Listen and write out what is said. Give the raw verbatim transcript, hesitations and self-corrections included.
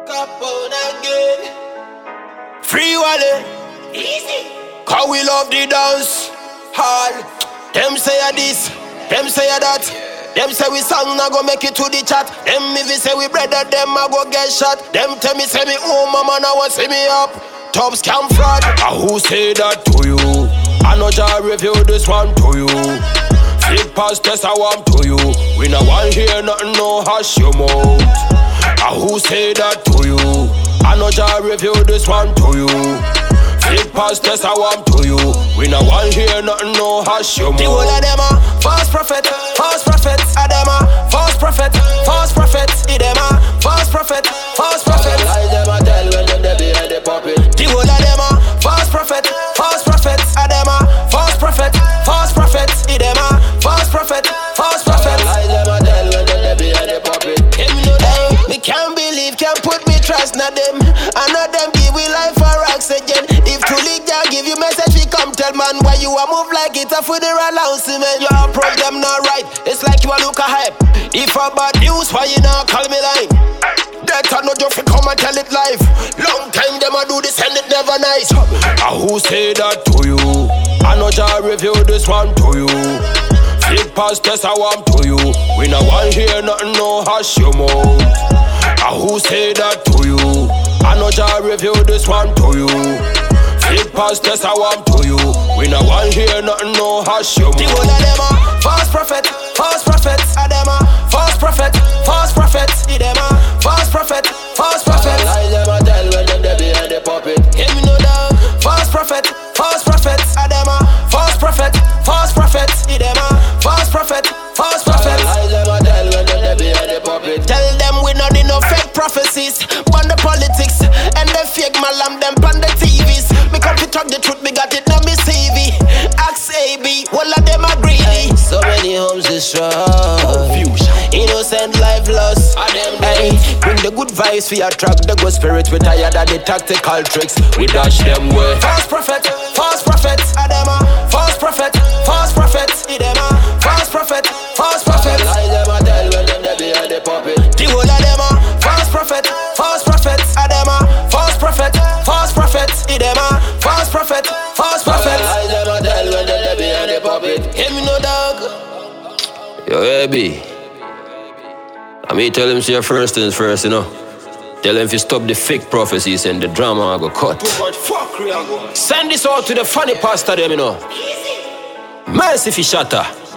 Capone again. Free Wally. Easy. Cause we love the dance hall. Them say a this, them say a that. Them say we song na go make it to the chat. Them if we say we brother, them a go get shot. Them tell me say me oh mama now want see me up. Top scam fraud. Ah, who say that to you? I know Jah review this one to you. Fake pass test I want to you. We no want hear nothing, no hush your mouth. Ah, who say that to you? I know Jah review this one to you. Fake pass test I want to you. We no want hear nothing, no hush your mouth. The whole of them a false prophet, false prophet. A them a false prophet, false prophet. I them a false prophet, false prophet. Lies them a tell when them they behind the puppet. The whole of them a false prophet, false prophet. A them a false prophet, false prophet. I them a false prophet, false prophet. Lies them a tell when them they behind the puppet. Him know them, me can't believe, can't put me trust na them. I know them give we life for oxygen. If truly can give you message, we come tell man why you a move like it a funeral announcement. Your problem not right, it's like you a look a hype. If a bad news, why you not call me line? That I know you fi come and tell it live. Long time them a do this and it never nice. Ah, who say that to you? I know Jah review this one to you. Fake pass test I want to you. We no want hear nothing, no hush your mouth. Ah, who say that to you? I know Jah review this one to you. Fake pass test I want to you. We no want hear nothing, no hush your mouth. The whole of them a false prophet, false prophet. A them a false prophet, false prophet. I them a false prophet, false prophet. Lies them a tell when them they behind the puppet. Him know that false prophet, false prophet. A them a false prophet, false prophet. I them a false prophet, false prophet. Lies them a tell when them they behind the puppet. Tell them we not in no fake prophecies, but the politics and the fake malam them on the T Vs. Me come to talk the truth, me got it on me C V. Ask A B, all of them are greedy. So many homes destroyed, innocent life lost. Hey, bring the good vibes, we attract the good spirit. We tired of the tactical tricks, we dash them way. False prophet, false prophet. A them a false prophet, false prophet. I them a false prophet, false prophet. Lies them a tell when them they behind the puppet. The whole of them a false prophet, false prophet. A them a false prophet, false prophet. I them a false prophet, false prophet. Lies them a tell when them they behind the puppet. Him no dog. Yo, baby. I mean, tell him say first things first, you know. Tell him if you stop the fake prophecies and the drama I go cut. Send this out to the funny pastor them, you know. Mercy fi shatter.